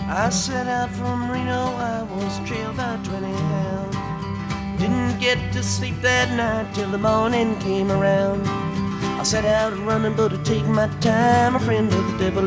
I set out from Reno, I was trailed by 20 hounds. Didn't get to sleep that night till the morning came around. I set out running, but to take my time. A friend of the devil